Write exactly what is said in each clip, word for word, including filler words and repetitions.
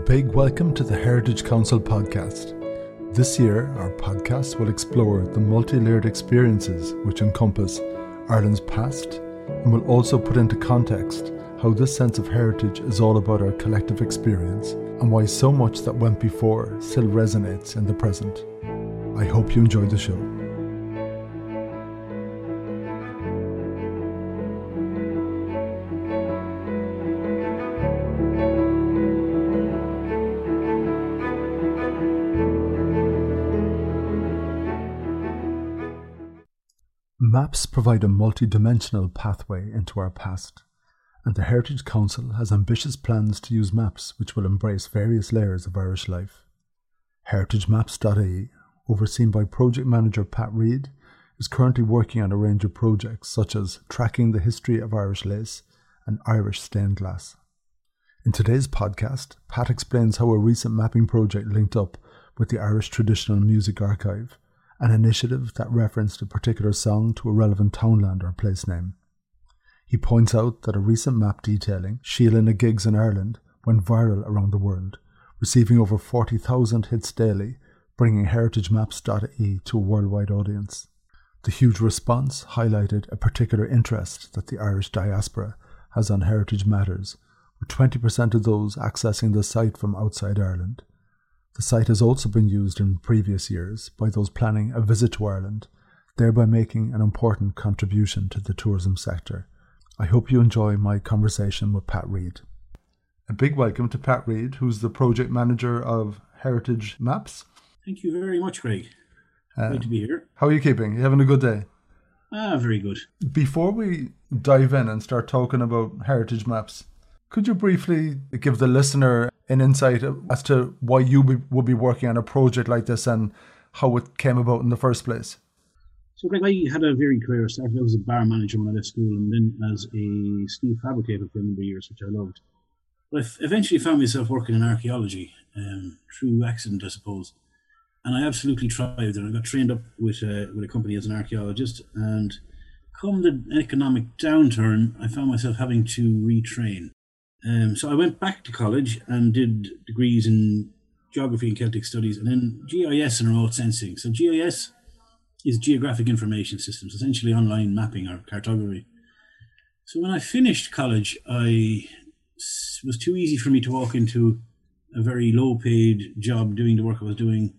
big welcome to the Heritage Council podcast. This year, our podcast will explore the multi-layered experiences which encompass Ireland's past and will also put into context how this sense of heritage is all about our collective experience and why so much that went before still resonates in the present. I hope you enjoy the show. Maps provide a multi-dimensional pathway into our past, and the Heritage Council has ambitious plans to use maps which will embrace various layers of Irish life. Heritage Maps dot I E, overseen by project manager Pat Reid, is currently working on a range of projects such as tracking the history of Irish lace and Irish stained glass. In today's podcast, Pat explains how a recent mapping project linked up with the Irish Traditional Music Archive, an initiative that referenced a particular song to a relevant townland or place name. He points out that a recent map detailing Sheila na gigs in Ireland went viral around the world, receiving over forty thousand hits daily, bringing Heritage Maps dot I E to a worldwide audience. The huge response highlighted a particular interest that the Irish diaspora has on heritage matters, with twenty percent of those accessing the site from outside Ireland. The site has also been used in previous years by those planning a visit to Ireland, thereby making an important contribution to the tourism sector. I hope you enjoy my conversation with Pat Reid. A big welcome to Pat Reid, who's the project manager of Heritage Maps. Thank you very much, Craig. Uh, Great to be here. How are you keeping? You having a good day? Ah, very good. Before we dive in and start talking about Heritage Maps, could you briefly give the listener an insight as to why you be, would be working on a project like this and how it came about in the first place? So, Greg, I had a very career. I started out as a bar manager when I left school and then as a steel fabricator for a number of years, which I loved. But I eventually found myself working in archaeology, um, through accident, I suppose. And I absolutely thrived, and I got trained up with a, with a company as an archaeologist. And come the economic downturn, I found myself having to retrain. Um, so I went back to college and did degrees in geography and Celtic studies, and then G I S and remote sensing. So G I S is Geographic Information Systems, essentially online mapping or cartography. So when I finished college, I it was too easy for me to walk into a very low-paid job doing the work I was doing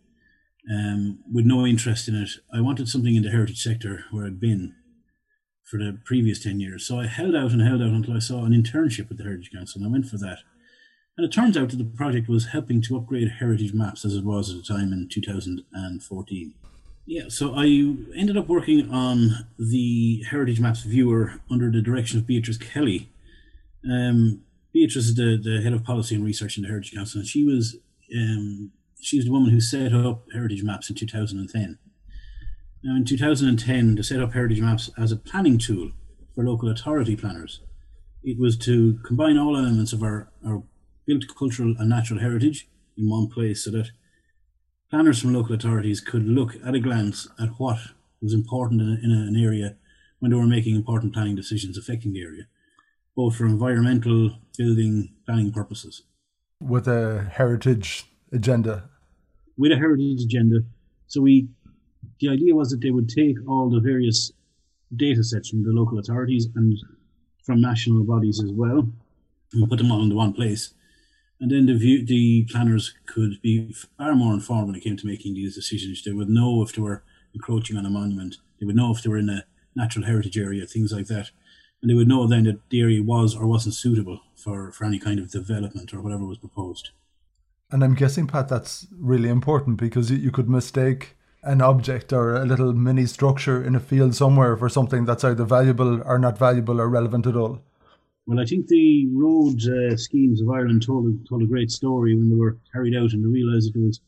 um, with no interest in it. I wanted something in the heritage sector where I'd been for the previous ten years. So I held out and held out until I saw an internship with the Heritage Council, and I went for that. And it turns out that the project was helping to upgrade heritage maps as it was at the time in two thousand fourteen. Yeah, so I ended up working on the Heritage Maps viewer under the direction of Beatrice Kelly. Um, Beatrice is the, the head of policy and research in the Heritage Council, and she was um, she was the woman who set up Heritage Maps in two thousand ten. Now, in two thousand ten, to set up Heritage Maps as a planning tool for local authority planners, it was to combine all elements of our, our built cultural and natural heritage in one place so that planners from local authorities could look at a glance at what was important in, a, in a, an area when they were making important planning decisions affecting the area, both for environmental, building, planning purposes. With a heritage agenda? With a heritage agenda. So we The idea was that they would take all the various data sets from the local authorities and from national bodies as well and put them all into one place. And then the view, the planners could be far more informed when it came to making these decisions. They would know if they were encroaching on a monument. They would know if they were in a natural heritage area, things like that. And they would know then that the area was or wasn't suitable for, for any kind of development or whatever was proposed. And I'm guessing, Pat, that's really important because you could mistake an object or a little mini structure in a field somewhere for something that's either valuable or not valuable or relevant at all. Well, I think the road uh, schemes of Ireland told a, told a great story when they were carried out, and they realised that there was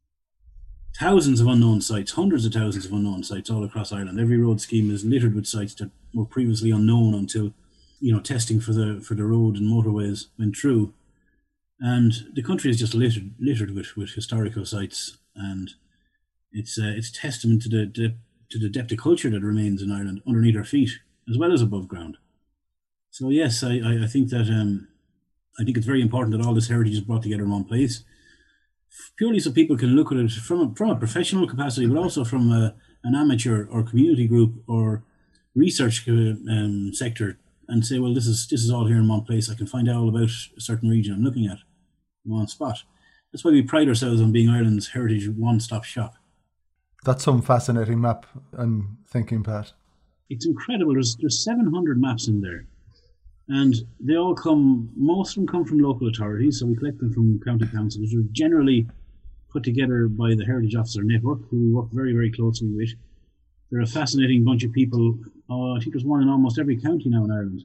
thousands of unknown sites, hundreds of thousands of unknown sites all across Ireland. Every road scheme is littered with sites that were previously unknown until, you know, testing for the for the road and motorways went through. And the country is just littered littered with, with historical sites, and It's uh, it's testament to the, the to the depth of culture that remains in Ireland underneath our feet as well as above ground. So yes, I, I, I think that um, I think it's very important that all this heritage is brought together in one place, purely so people can look at it from a, from a professional capacity, but also from a, an amateur or community group or research um, sector, and say, well, this is this is all here in one place. I can find out all about a certain region I'm looking at in one spot. That's why we pride ourselves on being Ireland's heritage one-stop shop. That's some fascinating map, I'm thinking, Pat. It's incredible. There's there's seven hundred maps in there. And they all come, most of them come from local authorities, so we collect them from county councils, which are generally put together by the Heritage Officer Network, who we work very, very closely with. They're a fascinating bunch of people. Oh, I think there's one in almost every county now in Ireland.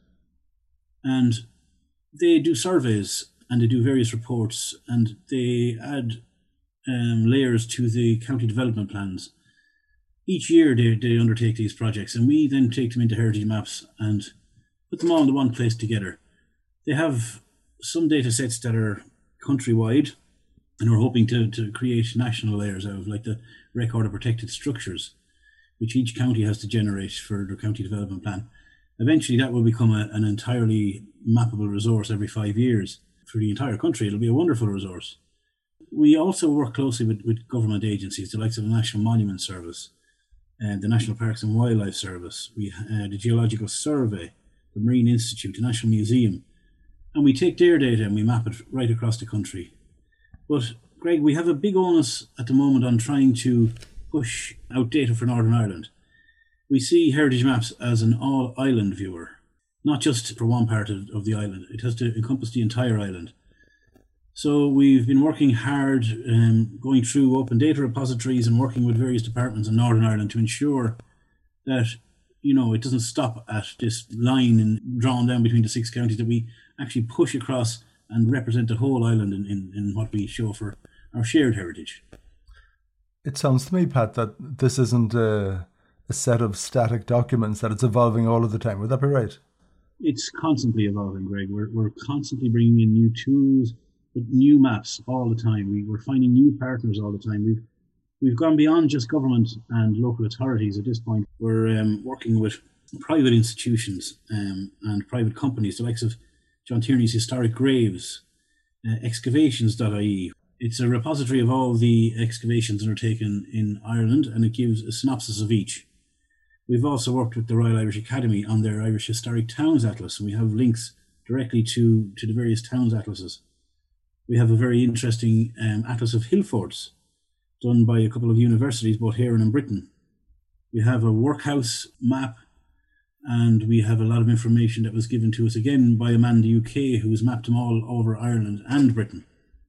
And they do surveys and they do various reports and they add um, layers to the county development plans. Each year they, they undertake these projects and we then take them into Heritage Maps and put them all into one place together. They have some data sets that are countrywide and we're hoping to, to create national layers out of, like the record of protected structures, which each county has to generate for their county development plan. Eventually that will become a, an entirely mappable resource every five years for the entire country. It'll be a wonderful resource. We also work closely with, with government agencies, the likes of the National Monument Service, uh, the National Parks and Wildlife Service, we, uh, the Geological Survey, the Marine Institute, the National Museum, and we take their data and we map it right across the country. But Greg, we have a big onus at the moment on trying to push out data for Northern Ireland. We see Heritage Maps as an all-island viewer, not just for one part of, of the island. It has to encompass the entire island. So we've been working hard, um, going through open data repositories and working with various departments in Northern Ireland to ensure that, you know, it doesn't stop at this line and drawn down between the six counties, that we actually push across and represent the whole island in, in, in what we show for our shared heritage. It sounds to me, Pat, that this isn't a, a set of static documents, that it's evolving all of the time. Would that be right? It's constantly evolving, Greg. We're, we're constantly bringing in new tools, but new maps all the time. We, we're finding new partners all the time. We've We've gone beyond just government and local authorities at this point. We're um, working with private institutions um, and private companies, the likes of John Tierney's Historic Graves, uh, excavations dot I E. It's a repository of all the excavations undertaken in Ireland, and it gives a synopsis of each. We've also worked with the Royal Irish Academy on their Irish Historic Towns Atlas, and we have links directly to, to the various towns atlases. We have a very interesting um, Atlas of Hill Forts, done by a couple of universities, both here and in Britain. We have a workhouse map, and we have a lot of information that was given to us again by a man in the U K who has mapped them all over Ireland and Britain.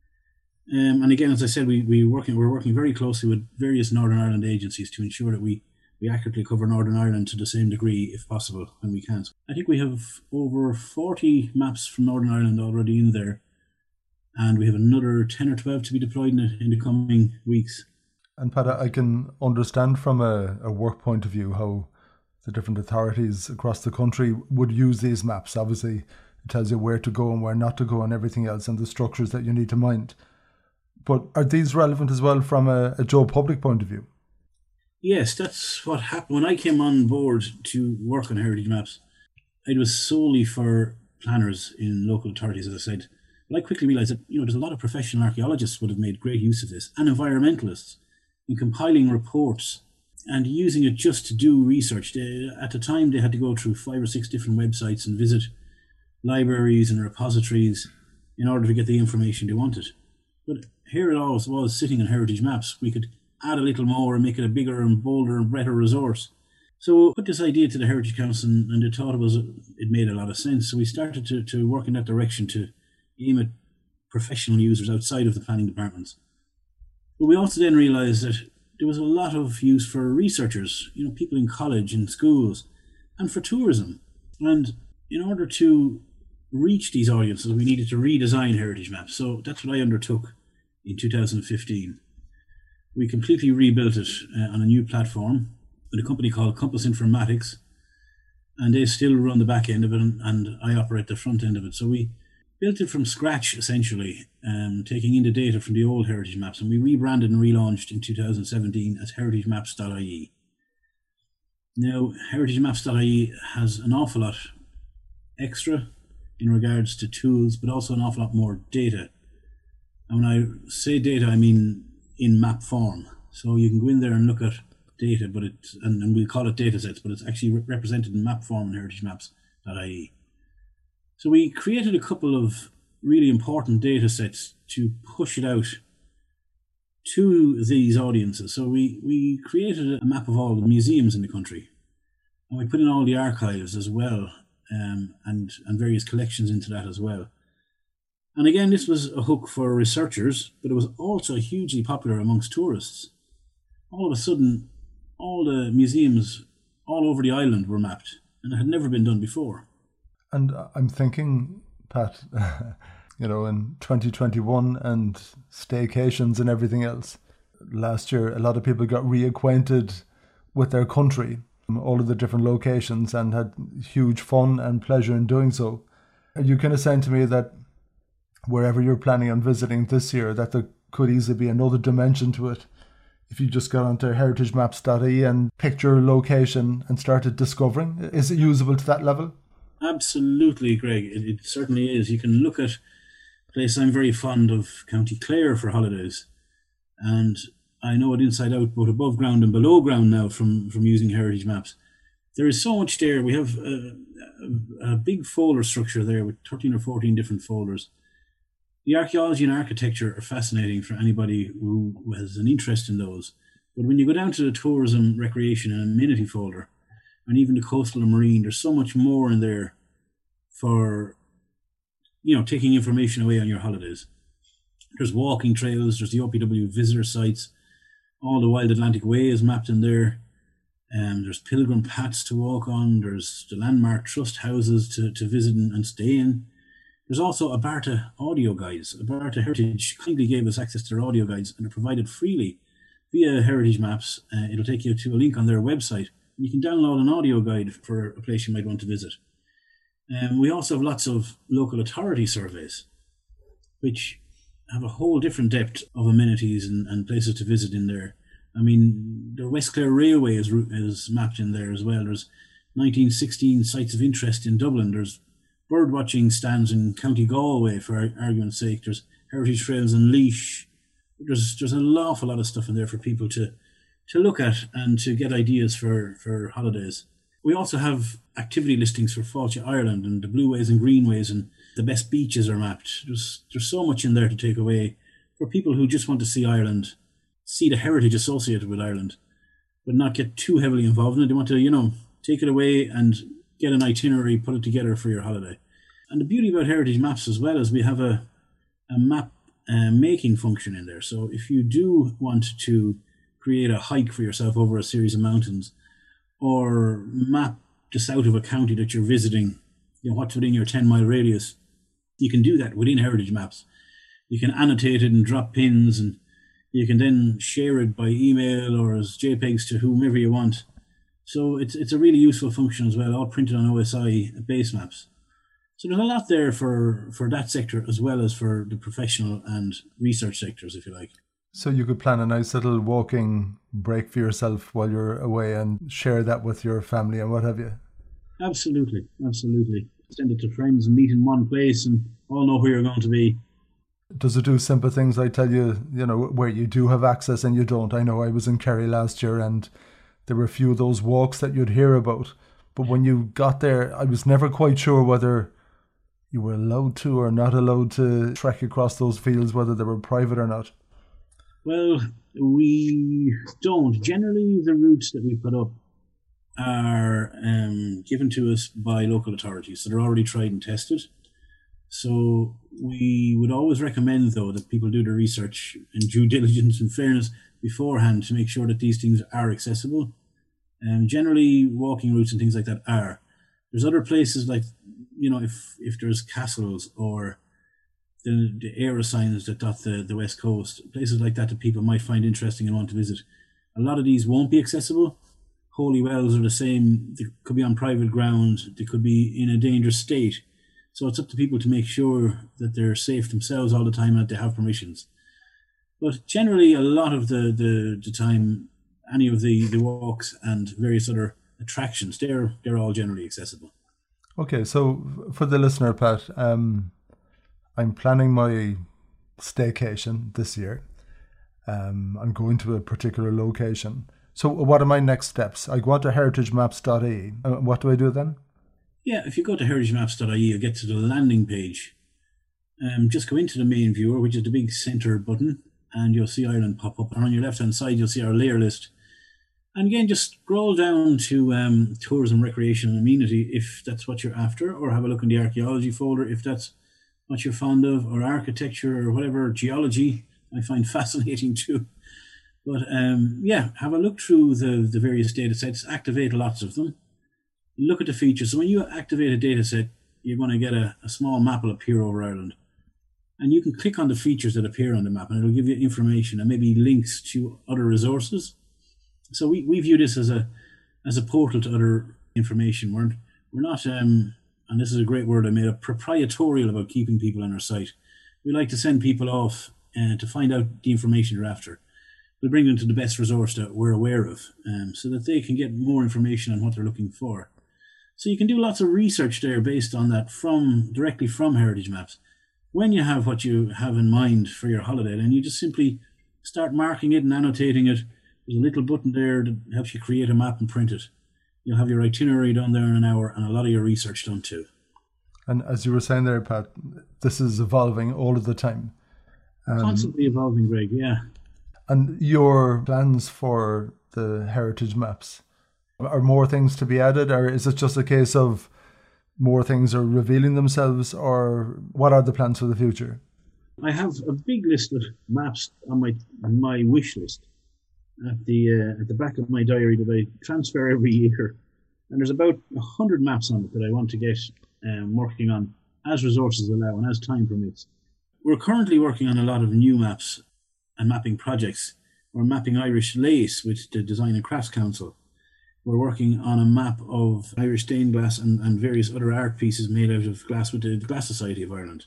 Um, and again, as I said, we, we working, we're working very closely with various Northern Ireland agencies to ensure that we, we accurately cover Northern Ireland to the same degree, if possible, when we can. I think we have over forty maps from Northern Ireland already in there, and we have another ten or twelve to be deployed in the, in the coming weeks. And Pat, I can understand from a, a work point of view how the different authorities across the country would use these maps. Obviously, it tells you where to go and where not to go and everything else, and the structures that you need to mind. But are these relevant as well from a, a Joe Public point of view? Yes, that's what happened. When I came on board to work on Heritage Maps, it was solely for planners in local authorities, as I said. But I quickly realised that, you know, there's a lot of professional archaeologists would have made great use of this, and environmentalists, in compiling reports and using it just to do research. They, at the time, they had to go through five or six different websites and visit libraries and repositories in order to get the information they wanted. But here it all was sitting in Heritage Maps. We could add a little more and make it a bigger and bolder and better resource. So we put this idea to the Heritage Council, and they thought it was it made a lot of sense. So we started to, to work in that direction to aim at professional users outside of the planning departments. But we also then realised that there was a lot of use for researchers, you know, people in college and schools, and for tourism. And in order to reach these audiences, we needed to redesign Heritage Maps. So that's what I undertook in two thousand fifteen. We completely rebuilt it uh, on a new platform with a company called Compass Informatics, and they still run the back end of it, and, and I operate the front end of it. So we built it from scratch, essentially, um, taking in the data from the old Heritage Maps, and we rebranded and relaunched in two thousand seventeen as heritage maps dot I E. Now, heritage maps dot I E has an awful lot extra in regards to tools, but also an awful lot more data. And when I say data, I mean in map form. So you can go in there and look at data, but it and, and we'll call it data sets, but it's actually re- represented in map form in heritage maps dot I E. So we created a couple of really important data sets to push it out to these audiences. So we, we created a map of all the museums in the country, and we put in all the archives as well, um, and, and various collections into that as well. And again, this was a hook for researchers, but it was also hugely popular amongst tourists. All of a sudden, all the museums all over the island were mapped, and it had never been done before. And I'm thinking, Pat, you know, in twenty twenty-one and staycations and everything else, last year a lot of people got reacquainted with their country, all of the different locations, and had huge fun and pleasure in doing so. Are you kind of saying to me that wherever you're planning on visiting this year, that there could easily be another dimension to it if you just got onto heritage maps dot I E and picked your location and started discovering? Is it usable to that level? Absolutely, Greg. It, it certainly is. You can look at a place I'm very fond of, County Clare, for holidays. And I know it inside out, both above ground and below ground now from, from using heritage maps. There is so much there. We have a, a, a big folder structure there with thirteen or fourteen different folders. The archaeology and architecture are fascinating for anybody who has an interest in those. But when you go down to the tourism, recreation and amenity folder, and even the coastal and marine, there's so much more in there for, you know, taking information away on your holidays. There's walking trails, there's the O P W visitor sites, all the Wild Atlantic Way is mapped in there. Um, there's pilgrim paths to walk on, there's the landmark trust houses to, to visit and, and stay in. There's also Abarta audio guides. Abarta Heritage kindly gave us access to their audio guides, and are provided freely via Heritage Maps. Uh, it'll take you to a link on their website. You can download an audio guide for a place you might want to visit. Um, we also have lots of local authority surveys, which have a whole different depth of amenities and, and places to visit in there. I mean, the West Clare Railway is, is mapped in there as well. There's nineteen sixteen sites of interest in Dublin. There's bird watching stands in County Galway, for argument's sake. There's heritage trails in Laois. There's there's an awful lot of stuff in there for people to to look at and to get ideas for, for holidays. We also have activity listings for Fáilte Ireland, and the blueways and greenways, and the best beaches are mapped. There's there's so much in there to take away for people who just want to see Ireland, see the heritage associated with Ireland, but not get too heavily involved in it. They want to, you know, take it away and get an itinerary, put it together for your holiday. And the beauty about heritage maps as well is we have a, a map uh, making function in there. So if you do want to create a hike for yourself over a series of mountains, or map the south of a county that you're visiting, you know, what's within your ten mile radius, you can do that within heritage maps. You can annotate it and drop pins, and you can then share it by email or as JPEGs to whomever you want. So it's it's a really useful function as well, all printed on O S I base maps. So there's a lot there for, for that sector as well as for the professional and research sectors, if you like. So you could plan a nice little walking break for yourself while you're away and share that with your family and what have you. Absolutely, absolutely. Send it to friends and meet in one place and all know where you're going to be. Does it do simple things like tell you, you know, where you do have access and you don't? I know I was in Kerry last year and there were a few of those walks that you'd hear about. But when you got there, I was never quite sure whether you were allowed to or not allowed to trek across those fields, whether they were private or not. Well, we don't. Generally, the routes that we put up are um, given to us by local authorities, so they're already tried and tested. So we would always recommend, though, that people do their research and due diligence and fairness beforehand to make sure that these things are accessible. And um, generally, walking routes and things like that are. There's other places like, you know, if, if there's castles or the, the era signs that dot the, the west coast, places like that that people might find interesting and want to visit. A lot of these won't be accessible. Holy wells are the same. They could be on private ground. They could be in a dangerous state. So it's up to people to make sure that they're safe themselves all the time and that they have permissions. But generally, a lot of the, the, the time, any of the, the walks and various other attractions, they're, they're all generally accessible. Okay, so for the listener, Pat, um, I'm planning my staycation this year. Um, I'm going to a particular location. So what are my next steps? I go on to heritage maps dot I E. Uh, what do I do then? Yeah, if you go to heritage maps dot I E, you'll get to the landing page. Um, just go into the main viewer, which is the big center button, and you'll see Ireland pop up. And on your left-hand side, you'll see our layer list. And again, just scroll down to um, tourism, recreation, and amenity if that's what you're after, or have a look in the archaeology folder if that's what you're fond of, or architecture, or whatever, geology, I find fascinating too. But um, yeah, have a look through the, the various data sets, activate lots of them, look at the features. So when you activate a data set, you're going to get a, a small map will appear over Ireland. And you can click on the features that appear on the map, and it'll give you information and maybe links to other resources. So we, we view this as a as a portal to other information. We're, we're not, um, and this is a great word I made up, proprietorial about keeping people on our site. We like to send people off uh, to find out the information they're after. We'll bring them to the best resource that we're aware of, um, so that they can get more information on what they're looking for. So you can do lots of research there based on that from directly from Heritage Maps. When you have what you have in mind for your holiday, then you just simply start marking it and annotating it. There's a little button there that helps you create a map and print it. You'll have your itinerary done there in an hour and a lot of your research done too. And as you were saying there, Pat, this is evolving all of the time. Um, Constantly evolving, Greg, yeah. And your plans for the heritage maps, are more things to be added, or is it just a case of more things are revealing themselves, or what are the plans for the future? I have a big list of maps on my on my wish list at the uh, at the back of my diary that I transfer every year, and there's about a hundred maps on it that I want to get um, working on as resources allow and as time permits. We're currently working on a lot of new maps and mapping projects. We're mapping Irish lace with the Design and Crafts Council. We're working on a map of Irish stained glass and, and various other art pieces made out of glass with the Glass Society of Ireland.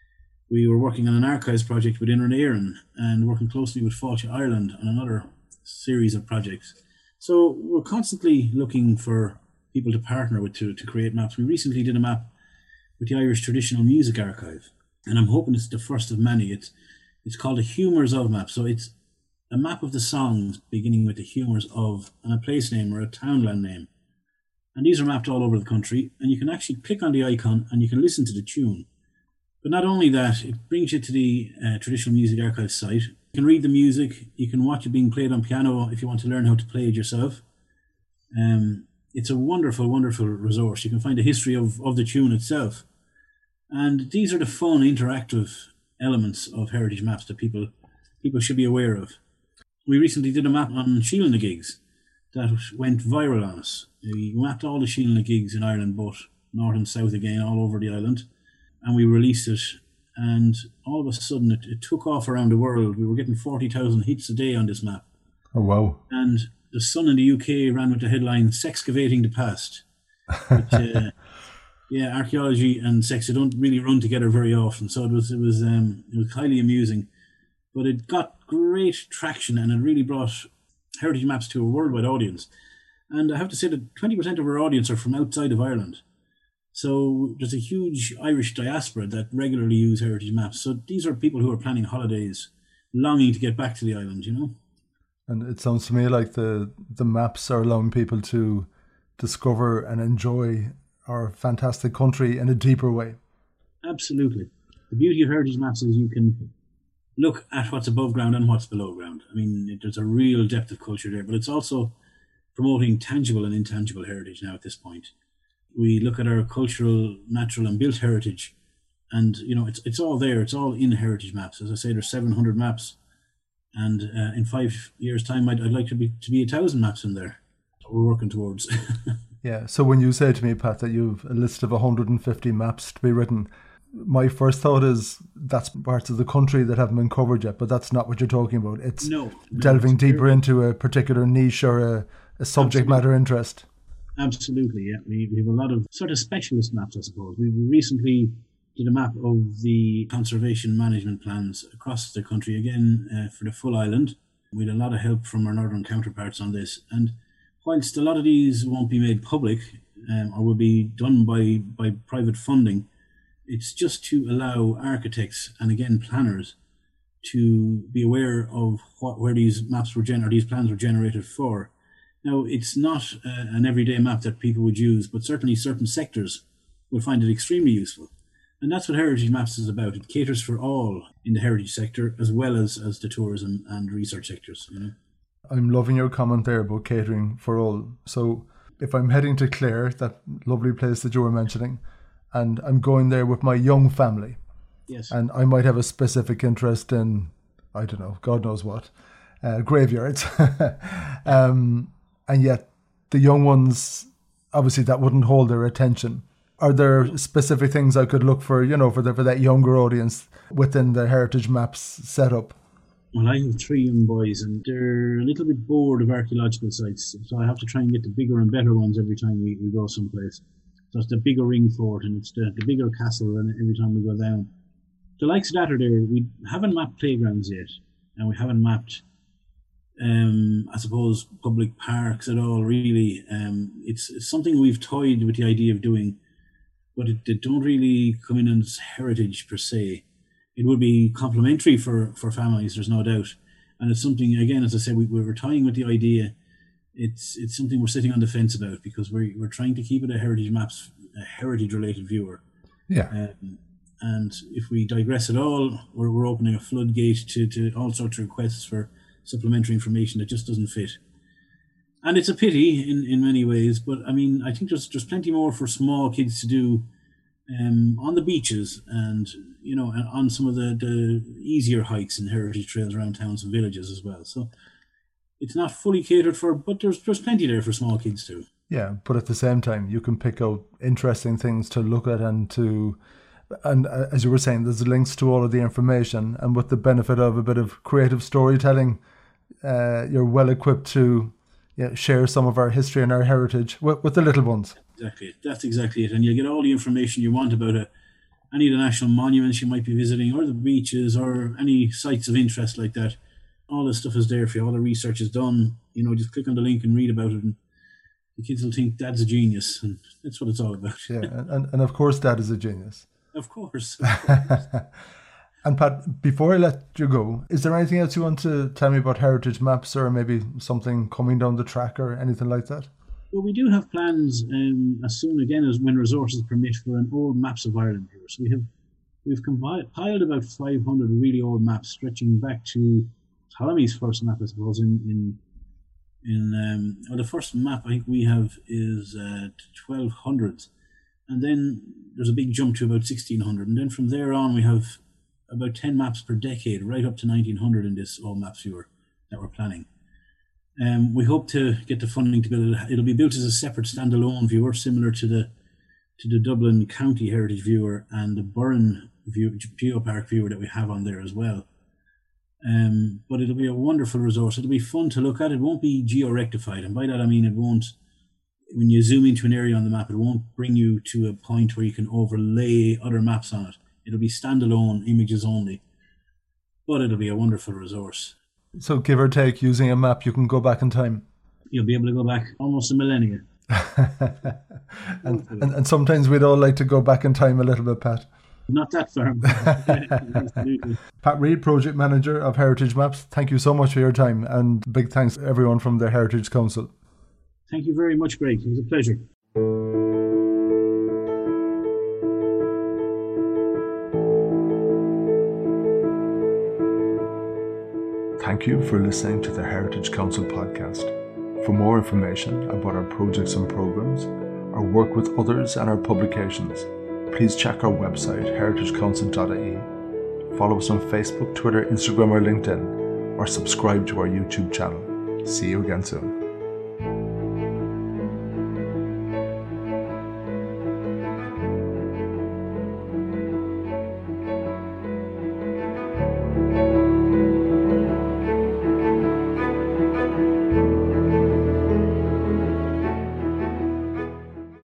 We were working on an archives project with Inner Éireann and working closely with Fáilte Ireland on another series of projects. So we're constantly looking for people to partner with to, to create maps. We recently did a map with the Irish Traditional Music Archive, and I'm hoping it's the first of many. It's it's called a Humours of map. So it's a map of the songs beginning with the humours of and a place name or a townland name. And these are mapped all over the country, and you can actually click on the icon and you can listen to the tune. But not only that, it brings you to the uh, Traditional Music Archive site. You can read the music, you can watch it being played on piano if you want to learn how to play it yourself. Um, it's a wonderful, wonderful resource. You can find the history of, of the tune itself. And these are the fun, interactive elements of heritage maps that people people should be aware of. We recently did a map on Síolna gigs that went viral on us. We mapped all the Síolna gigs in Ireland, both north and south again, all over the island. And we released it, and all of a sudden it, it took off around the world. We were getting forty thousand hits a day on this map. Oh, wow. And The Sun in the U K ran with the headline, Sexcavating the Past. Which, uh, yeah, archaeology and sex, they don't really run together very often. So it was, it was, um, it was highly amusing. But it got great traction, and it really brought heritage maps to a worldwide audience. And I have to say that twenty percent of our audience are from outside of Ireland. So there's a huge Irish diaspora that regularly use heritage maps. So these are people who are planning holidays, longing to get back to the island, you know? And it sounds to me like the, the maps are allowing people to discover and enjoy our fantastic country in a deeper way. Absolutely. The beauty of heritage maps is you can look at what's above ground and what's below ground. I mean, there's a real depth of culture there, but it's also promoting tangible and intangible heritage now at this point. We look at our cultural, natural and built heritage, and you know it's it's all there. It's all in heritage maps. As I say, there's seven hundred maps, and uh, in five years' time, I'd, I'd like to be to be a thousand maps in there. That's what we're working towards. Yeah. So when you say to me, Pat, that you've a list of one hundred fifty maps to be written, my first thought is that's parts of the country that haven't been covered yet. But that's not what you're talking about. It's no, no delving it's deeper very... into a particular niche or a, a subject Absolutely. matter interest. Absolutely, yeah. We, we have a lot of sort of specialist maps, I suppose. We recently did a map of the conservation management plans across the country, again, uh, for the full island. We had a lot of help from our northern counterparts on this. And whilst a lot of these won't be made public, um, or will be done by, by private funding. It's just to allow architects and again planners to be aware of what where these maps were gen- or these plans were generated for. Now, it's not uh, an everyday map that people would use, but certainly certain sectors will find it extremely useful. And that's what Heritage Maps is about. It caters for all in the heritage sector as well as, as the tourism and research sectors. You know? I'm loving your comment there about catering for all. So if I'm heading to Clare, that lovely place that you were mentioning, and I'm going there with my young family, yes, and I might have a specific interest in, I don't know, God knows what, uh, graveyards. um, and yet the young ones, obviously that wouldn't hold their attention. Are there specific things I could look for, you know, for the, for that younger audience within the Heritage Maps setup? Well, I have three young boys and they're a little bit bored of archaeological sites, so I have to try and get the bigger and better ones every time we, we go someplace. So it's the bigger ring fort and it's the, the bigger castle and every time we go down. The likes of that are there. We haven't mapped playgrounds yet, and we haven't mapped, um, I suppose, public parks at all, really. Um, it's, it's something we've toyed with the idea of doing, but it, it don't really come in as heritage per se. It would be complementary for, for families, there's no doubt. And it's something, again, as I said, we, we were toying with the idea. It's it's something we're sitting on the fence about because we're, we're trying to keep it a Heritage Maps, a heritage-related viewer. Yeah. Um, and if we digress at all, we're, we're opening a floodgate to, to all sorts of requests for supplementary information that just doesn't fit. And it's a pity in, in many ways, but I mean, I think there's there's plenty more for small kids to do um, on the beaches and, you know, on some of the, the easier hikes and heritage trails around towns and villages as well. So it's not fully catered for, but there's there's plenty there for small kids too. Yeah, but at the same time, you can pick out interesting things to look at and to, and uh, as you were saying, there's links to all of the information, and with the benefit of a bit of creative storytelling, uh, you're well equipped to yeah, share some of our history and our heritage with, with the little ones. Exactly, that's exactly it. And you get all the information you want about it. Any of the national monuments you might be visiting, or the beaches, or any sites of interest like that. All this stuff is there for you. All the research is done. You know, just click on the link and read about it, and the kids will think Dad's a genius, and that's what it's all about. Yeah, and, and of course, Dad is a genius. Of course. Of course. And Pat, before I let you go, is there anything else you want to tell me about Heritage Maps, or maybe something coming down the track or anything like that? Well, we do have plans um, as soon again as when resources permit for an old Maps of Ireland here. So we have we've compiled about five hundred really old maps stretching back to Ptolemy's first map, I suppose. In in in um, well, the first map I think we have is uh, twelve hundreds, and then there's a big jump to about sixteen hundred, and then from there on we have about ten maps per decade, right up to nineteen hundred in this old maps viewer that we're planning. Um, we hope to get the funding to build it. It'll be built as a separate standalone viewer, similar to the to the Dublin County Heritage Viewer and the Burren view, Geopark Viewer that we have on there as well. Um, but it'll be a wonderful resource. It'll be fun to look at. It won't be geo-rectified, and by that I mean it won't. When you zoom into an area on the map, it won't bring you to a point where you can overlay other maps on it. It'll be standalone images only, but it'll be a wonderful resource. So give or take, using a map, you can go back in time. You'll be able to go back almost a millennia. and, and and sometimes we'd all like to go back in time a little bit, Pat. Not that far. Absolutely. Pat Reid, Project Manager of Heritage Maps, thank you so much for your time, and big thanks to everyone from the Heritage Council. Thank you very much, Greg. It was a pleasure. Thank you for listening to the Heritage Council podcast. For more information about our projects and programs, our work with others and our publications, please check our website, heritage council dot I E, follow us on Facebook, Twitter, Instagram or LinkedIn, or subscribe to our YouTube channel. See you again soon.